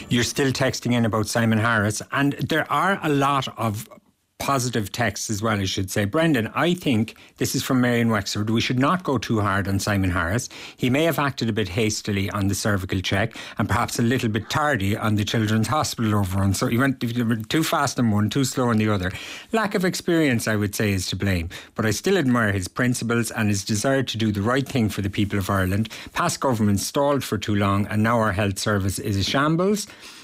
You're still texting in about Simon Harris, and there are a lot of positive texts as well, I should say. Brendan, I think, this is from Marion Wexford, we should not go too hard on Simon Harris. He may have acted a bit hastily on the cervical check and perhaps a little bit tardy on the Children's Hospital overrun. So he went too fast on one, too slow on the other. Lack of experience, I would say, is to blame. But I still admire his principles and his desire to do the right thing for the people of Ireland. Past governments stalled for too long and now our health service is a shambles.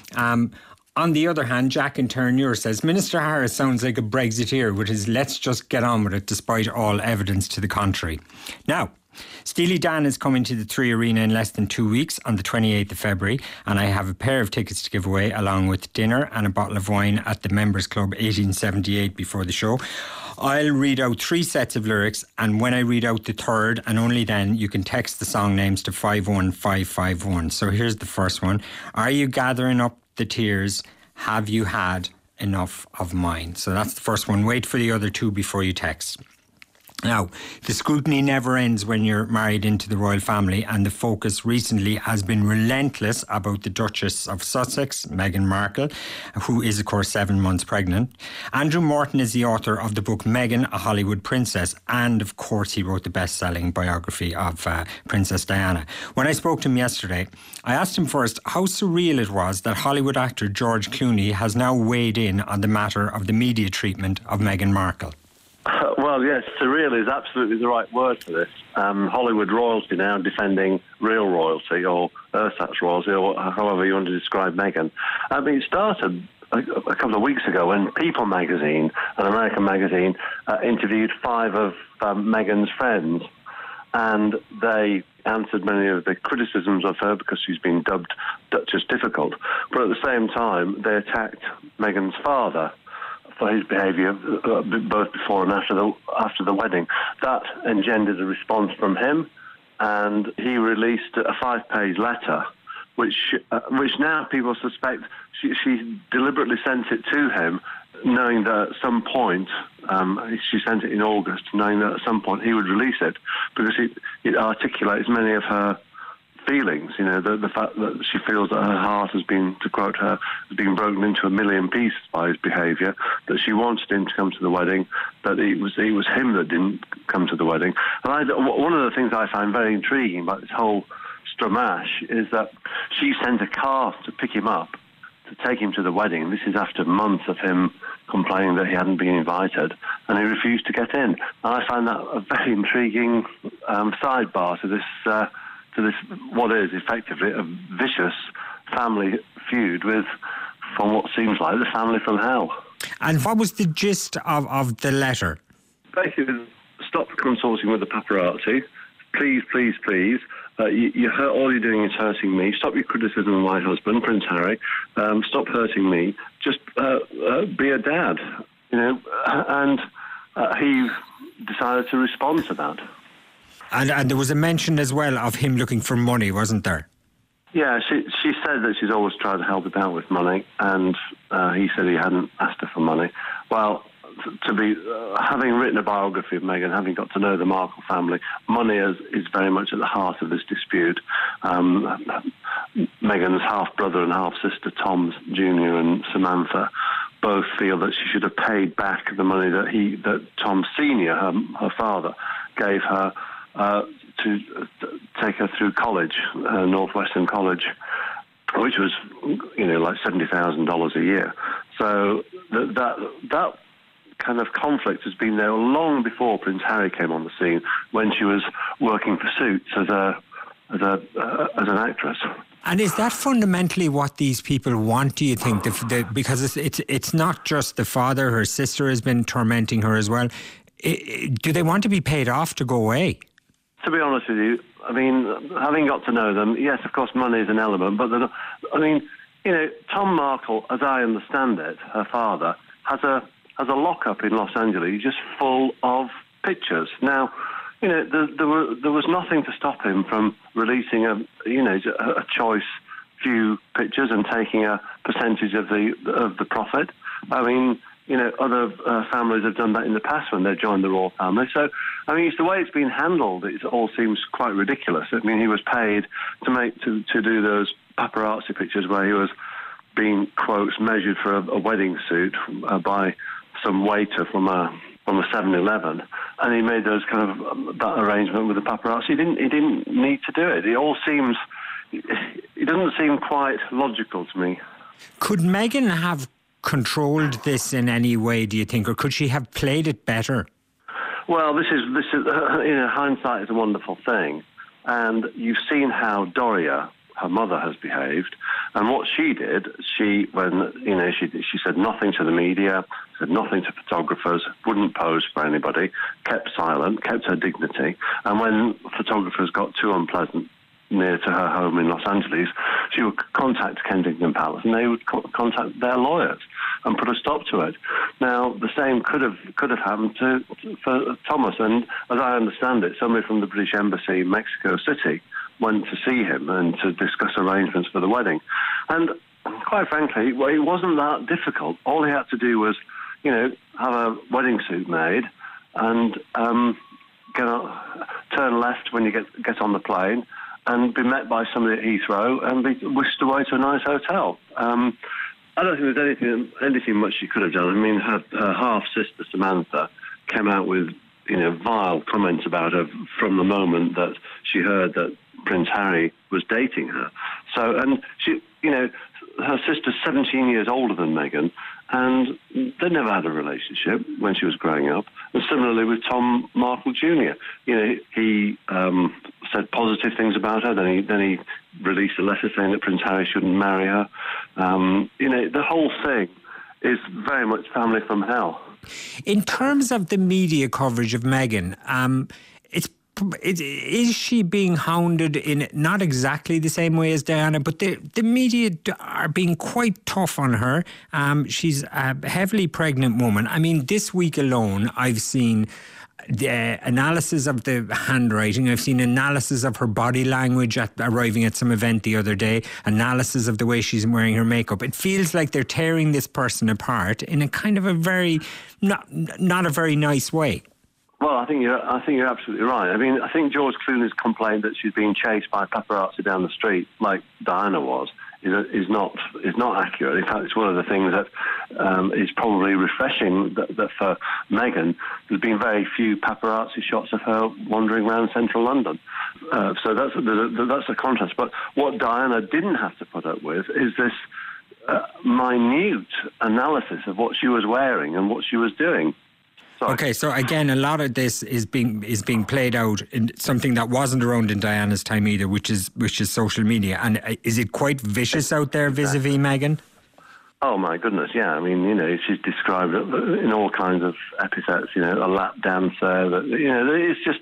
On the other hand, Jack in Turnure says, Minister Harris sounds like a Brexiteer with his let's just get on with it despite all evidence to the contrary. Now, Steely Dan is coming to the Three Arena in less than 2 weeks on the 28th of February, and I have a pair of tickets to give away along with dinner and a bottle of wine at the Members Club 1878 before the show. I'll read out 3 sets of lyrics, and when I read out the third, and only then, you can text the song names to 51551. So here's the first one. Are you gathering up the tears? Have you had enough of mine? So that's the first one. Wait for the other 2 before you text. Now, the scrutiny never ends when you're married into the royal family, and the focus recently has been relentless about the Duchess of Sussex, Meghan Markle, who is, of course, 7 months pregnant. Andrew Morton is the author of the book Meghan, a Hollywood Princess, and, of course, he wrote the best-selling biography of Princess Diana. When I spoke to him yesterday, I asked him first how surreal it was that Hollywood actor George Clooney has now weighed in on the matter of the media treatment of Meghan Markle. Well, yes, surreal is absolutely the right word for this. Hollywood royalty now defending real royalty, or ersatz royalty, or however you want to describe Meghan. I mean, it started a couple of weeks ago when People magazine, an American magazine, interviewed 5 of Meghan's friends, and they answered many of the criticisms of her because she's been dubbed Duchess difficult. But at the same time, they attacked Meghan's father for his behaviour both before and after the wedding. That engendered a response from him, and he released a 5-page letter, which now people suspect she deliberately sent it to him, knowing that at some point, she sent it in August, knowing that at some point he would release it, because it articulates many of her feelings, you know, the fact that she feels that her heart has been, to quote her, has been broken into a million pieces by his behaviour, that she wanted him to come to the wedding, that it was him that didn't come to the wedding. And one of the things I find very intriguing about this whole stramash is that she sent a car to pick him up, to take him to the wedding. This is after months of him complaining that he hadn't been invited, and he refused to get in. And I find that a very intriguing sidebar to this what is effectively a vicious family feud with, from what seems like, the family from hell. And what was the gist of the letter? Basically, stop consorting with the paparazzi. Please, please, please. All you're doing is hurting me. Stop your criticism of my husband, Prince Harry. Stop hurting me. Just be a dad, you know. And he decided to respond to that. And there was a mention as well of him looking for money, wasn't there? Yeah, she said that she's always tried to help him out with money, and he said he hadn't asked her for money. Well, having written a biography of Meghan, having got to know the Markle family, money is very much at the heart of this dispute. Meghan's half-brother and half-sister, Tom Jr. and Samantha, both feel that she should have paid back the money that Tom Sr., her father, gave her to take her through college, Northwestern College, which was, you know, like $70,000 a year. So that kind of conflict has been there long before Prince Harry came on the scene, when she was working for Suits as an actress. And is that fundamentally what these people want, do you think? Because it's not just the father, her sister has been tormenting her as well. Do they want to be paid off to go away? To be honest with you, I mean, having got to know them, yes, of course, money is an element, but I mean, you know, Tom Markle, as I understand it, her father, has a lockup in Los Angeles just full of pictures. Now, you know, there was nothing to stop him from releasing a choice few pictures and taking a percentage of the profit. I mean, you know, other families have done that in the past when they've joined the royal family. So, I mean, it's the way it's been handled. It all seems quite ridiculous. I mean, he was paid to do those paparazzi pictures where he was been, quotes, measured for a wedding suit by some waiter from a 7-Eleven, and he made those kind of that arrangement with the paparazzi. He didn't need to do it. It doesn't seem quite logical to me. Could Meghan have controlled this in any way, do you think, or could she have played it better? Well, this is hindsight is a wonderful thing, and you've seen how Doria, her mother, has behaved, and what she did. She said nothing to the media, said nothing to photographers, wouldn't pose for anybody, kept silent, kept her dignity, and when photographers got too unpleasant near to her home in Los Angeles, she would contact Kensington Palace, and they would contact their lawyers and put a stop to it. Now, the same could have happened for Thomas, and as I understand it, somebody from the British Embassy in Mexico City went to see him and to discuss arrangements for the wedding. And quite frankly, it wasn't that difficult. All he had to do was, have a wedding suit made and turn left when you get on the plane, and be met by somebody at Heathrow and be whisked away to a nice hotel. I don't think there's anything much she could have done. I mean, her half-sister, Samantha, came out with, vile comments about her from the moment that she heard that Prince Harry was dating her. So, and she, her sister's 17 years older than Meghan, and they never had a relationship when she was growing up. And similarly with Tom Markle Jr., he said positive things about her. Then he released a letter saying that Prince Harry shouldn't marry her. The whole thing is very much family from hell. In terms of the media coverage of Meghan, is she being hounded in not exactly the same way as Diana, but the media are being quite tough on her. She's a heavily pregnant woman. I mean, this week alone, I've seen the analysis of the handwriting. I've seen analysis of her body language arriving at some event the other day, analysis of the way she's wearing her makeup. It feels like they're tearing this person apart in a kind of a very, not a very nice way. Well, I think you're absolutely right. I mean, I think George Clooney's complaint that she's being chased by paparazzi down the street, like Diana was, is not accurate. In fact, it's one of the things that is probably refreshing that for Meghan, there's been very few paparazzi shots of her wandering around central London. So that's a contrast. But what Diana didn't have to put up with is this minute analysis of what she was wearing and what she was doing. Sorry. Okay, so again, a lot of this is being played out in something that wasn't around in Diana's time either, which is social media. And is it quite vicious out there vis-a-vis Meghan? Oh my goodness, yeah. I mean, she's described in all kinds of epithets. A lap dancer. It's just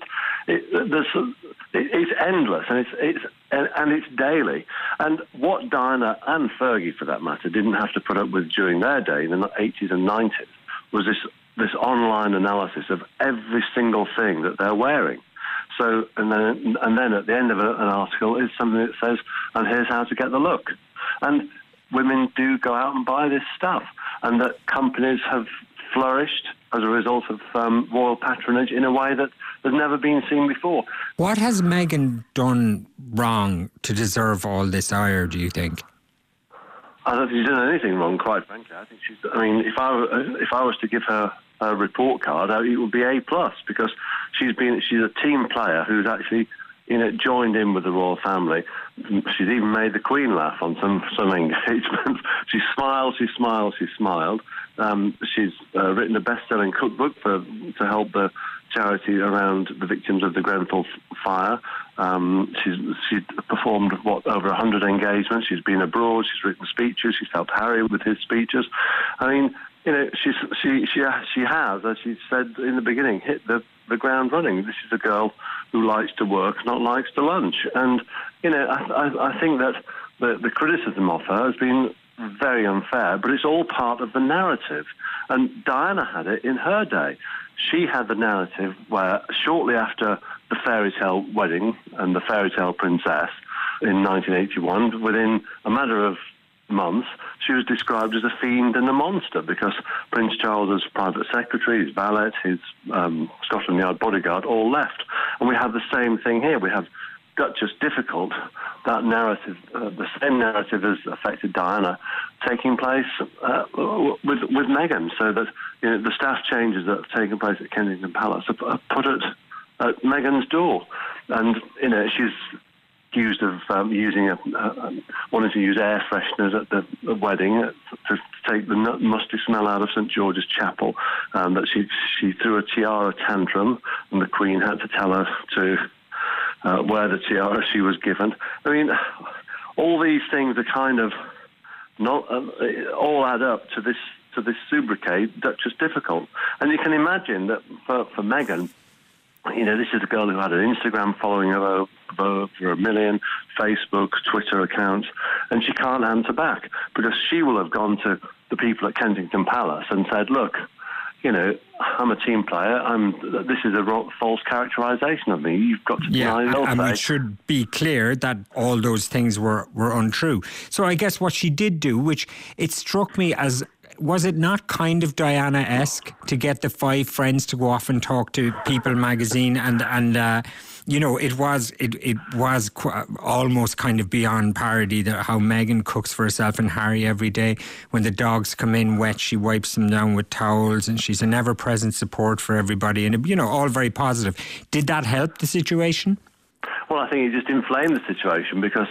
it's endless, and it's daily. And what Diana and Fergie, for that matter, didn't have to put up with during their day in the 80s and 90s was this online analysis of every single thing that they're wearing. So, and then at the end of an article is something that says, and here's how to get the look. And women do go out and buy this stuff, and that companies have flourished as a result of royal patronage in a way that has never been seen before. What has Meghan done wrong to deserve all this ire, do you think? I don't think she's done anything wrong, quite frankly. I think if I was to give her a report card, it would be A+, because she's a team player who's actually joined in with the royal family. She's even made the Queen laugh on some engagements. She smiled. She's written a best-selling cookbook to help the charity around the victims of the Grenfell fire. She's performed over 100 engagements. She's been abroad. She's written speeches. She's helped Harry with his speeches. I mean, she has, as she said in the beginning, hit the ground running. This is a girl who likes to work, not likes to lunch. And I think that the criticism of her has been very unfair, but it's all part of the narrative. And Diana had it in her day. She had the narrative where shortly after the fairy tale wedding and the fairy tale princess in 1981, within a matter of months, she was described as a fiend and a monster because Prince Charles's private secretary, his valet, his Scotland Yard bodyguard all left. And we have the same thing here. We have Duchess difficult that narrative, the same narrative has affected Diana, taking place with Meghan, so that the staff changes that have taken place at Kensington Palace are put at Meghan's door, and she's accused of wanting to use air fresheners at the wedding to take the musty smell out of St George's Chapel. That she threw a tiara tantrum, and the Queen had to tell her to wear the tiara she was given. I mean, all these things are kind of not all add up to this sobriquet, Duchess difficult. And you can imagine that for Meghan, this is a girl who had an Instagram following of over 1 million, Facebook, Twitter accounts, and she can't answer back because she will have gone to the people at Kensington Palace and said, look, I'm a team player. This is a false characterisation of me. You've got to deny it. And it should be clear that all those things were untrue. So I guess what she did do, which it struck me as, was it not kind of Diana-esque to get the 5 friends to go off and talk to People magazine and it was almost kind of beyond parody that how Meghan cooks for herself and Harry every day. When the dogs come in wet, she wipes them down with towels, and she's an ever-present support for everybody, and all very positive. Did that help the situation? Well, I think it just inflamed the situation because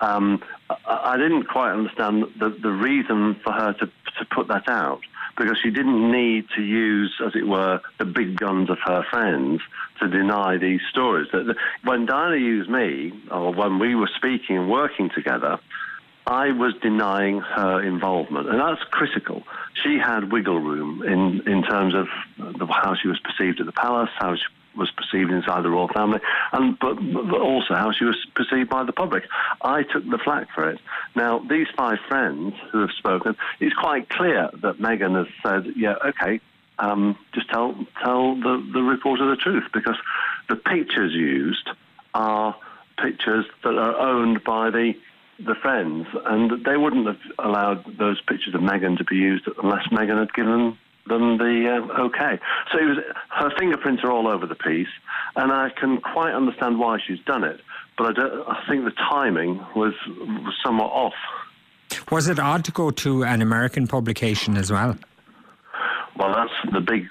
I didn't quite understand the reason for her to put that out, because she didn't need to use, as it were, the big guns of her friends to deny these stories. When Diana used me, or when we were speaking and working together, I was denying her involvement, and that's critical. She had wiggle room in terms of how she was perceived at the palace, how she was perceived inside the royal family, but also how she was perceived by the public. I took the flak for it. Now, these 5 friends who have spoken, it's quite clear that Meghan has said, yeah, okay, just tell the reporter the truth, because the pictures used are pictures that are owned by the friends, and they wouldn't have allowed those pictures of Meghan to be used unless Meghan had given them the okay. So her fingerprints are all over the piece, and I can quite understand why she's done it, but I think the timing was somewhat off. Was it odd to go to an American publication as well? Well, that's the big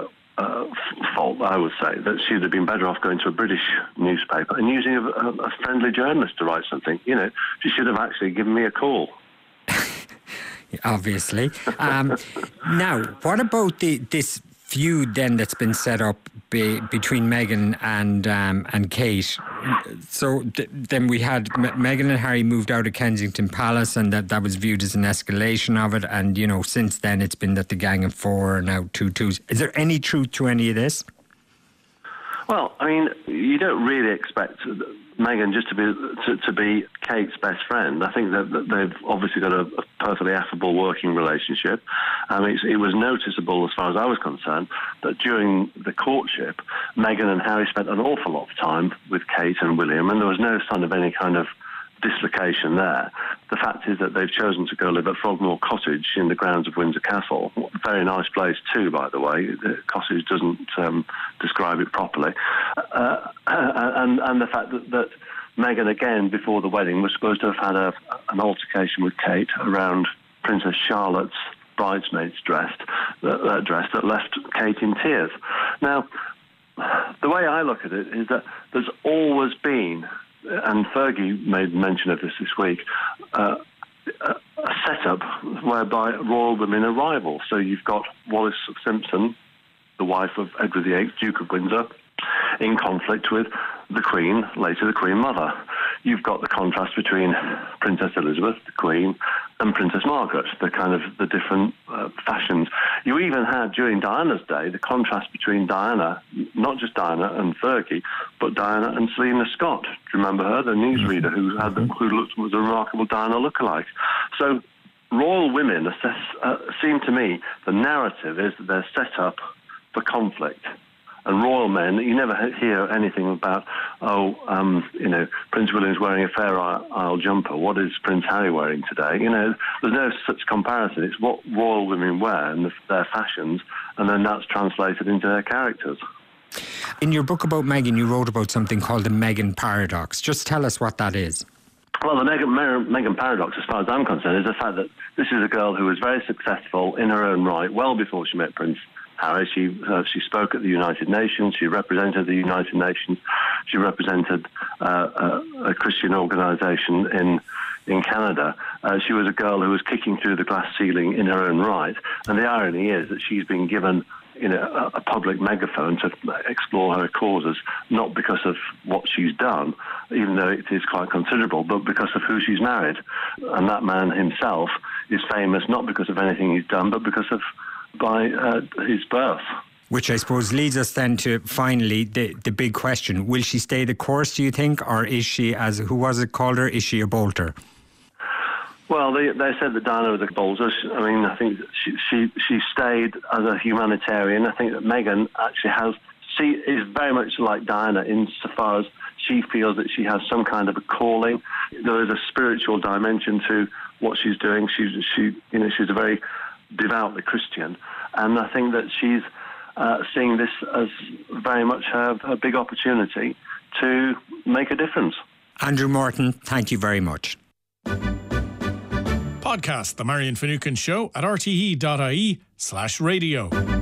fault, I would say, that she'd have been better off going to a British newspaper and using a friendly journalist to write something. She should have actually given me a call. Obviously. Now, what about this feud then that's been set up between Meghan and Kate? So then we had Meghan and Harry moved out of Kensington Palace, and that was viewed as an escalation of it. And since then it's been that the Gang of 4 are now 2-2s. Is there any truth to any of this? Well, I mean, you don't really expect Meghan just to be Kate's best friend. I think that they've obviously got a perfectly affable working relationship. It was noticeable, as far as I was concerned, that during the courtship, Meghan and Harry spent an awful lot of time with Kate and William, and there was no sign of any kind of dislocation there. The fact is that they've chosen to go live at Frogmore Cottage in the grounds of Windsor Castle. A very nice place too, by the way. The cottage doesn't describe it properly. And the fact that Meghan, again, before the wedding, was supposed to have had an altercation with Kate around Princess Charlotte's bridesmaid's dress that left Kate in tears. Now, the way I look at it is that there's always been, and Fergie made mention of this week, a setup whereby royal women are rivals. So you've got Wallis Simpson, the wife of Edward VIII, Duke of Windsor, in conflict with the Queen, later the Queen Mother. You've got the contrast between Princess Elizabeth, the Queen, and Princess Margaret, the different fashions. You even had, during Diana's day, the contrast between Diana, not just Diana and Fergie, but Diana and Selena Scott. Do you remember her, the newsreader who was a remarkable Diana lookalike? So royal women seem to me, the narrative is that they're set up for conflict. And royal men, you never hear anything about, Prince William's wearing a Fair Isle jumper. What is Prince Harry wearing today? There's no such comparison. It's what royal women wear and their fashions, and then that's translated into their characters. In your book about Meghan, you wrote about something called the Meghan paradox. Just tell us what that is. Well, the Meghan paradox, as far as I'm concerned, is the fact that this is a girl who was very successful in her own right, well before she met Prince Harry. She spoke at the United Nations. She represented the United Nations. She represented a Christian organisation in Canada. She was a girl who was kicking through the glass ceiling in her own right. And the irony is that she's been given a public megaphone to explore her causes, not because of what she's done, even though it is quite considerable, but because of who she's married. And that man himself is famous not because of anything he's done, but because of his birth. Which I suppose leads us then to finally the big question. Will she stay the course, do you think, or is she, as who was it called her, is she a bolter? Well, they said that Diana was a bolter. I mean, I think that she stayed as a humanitarian. I think that Meghan actually she is very much like Diana insofar as she feels that she has some kind of a calling. There is a spiritual dimension to what she's doing. She's a very devoutly Christian, and I think that she's seeing this as very much her big opportunity to make a difference. Andrew Morton, thank you very much. Podcast The Marion Finucane Show at rte.ie/radio.